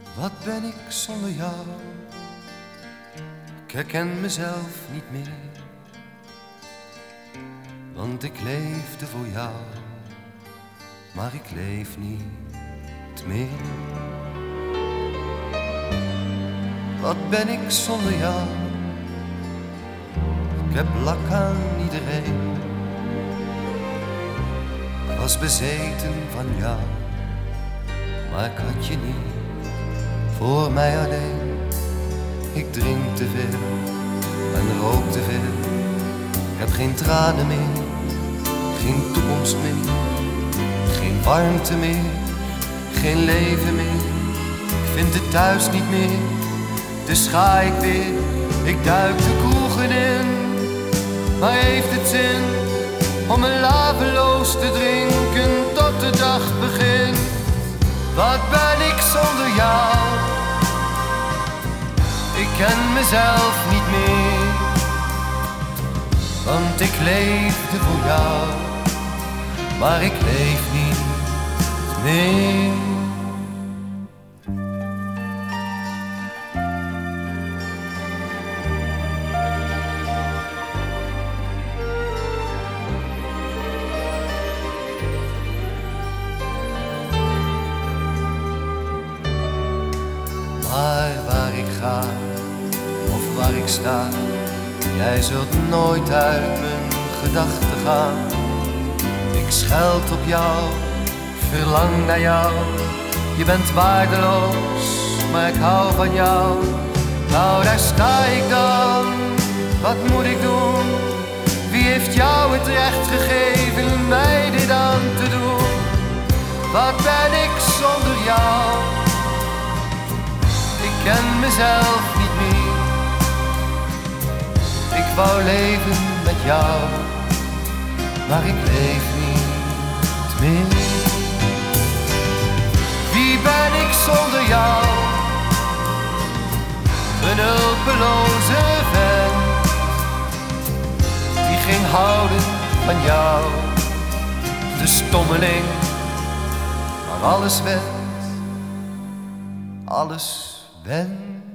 Wat ben ik zonder jou? Ik herken mezelf niet meer, want ik leefde voor jou, maar ik leef niet meer. Wat ben ik zonder jou? Ik heb lak aan iedereen. Ik was bezeten van jou, maar ik had je niet voor mij alleen. Ik drink te veel en rook te veel. Ik heb geen tranen meer, geen toekomst meer, geen warmte meer, geen leven meer. Ik vind het thuis niet meer, dus ga ik weer. Ik duik de kroegen in, maar heeft het zin om een laveloos te drinken tot de dag begint? Wat ben ik zonder jou? Ik ken mezelf niet meer, want ik leefde voor jou, maar ik leef niet meer. Maar waar ik ga, of waar ik sta, jij zult nooit uit mijn gedachten gaan. Ik scheld op jou, verlang naar jou. Je bent waardeloos, maar ik hou van jou. Nou, daar sta ik dan, wat moet ik doen? Wie heeft jou het recht gegeven mij dit aan te doen? Wat ben ik zonder jou? Ik ken mezelf niet meer. Ik wou leven met jou, maar ik leef niet meer. Wie ben ik zonder jou? Een hulpeloze vent die ging houden van jou. De stommeling, maar alles went, alles went.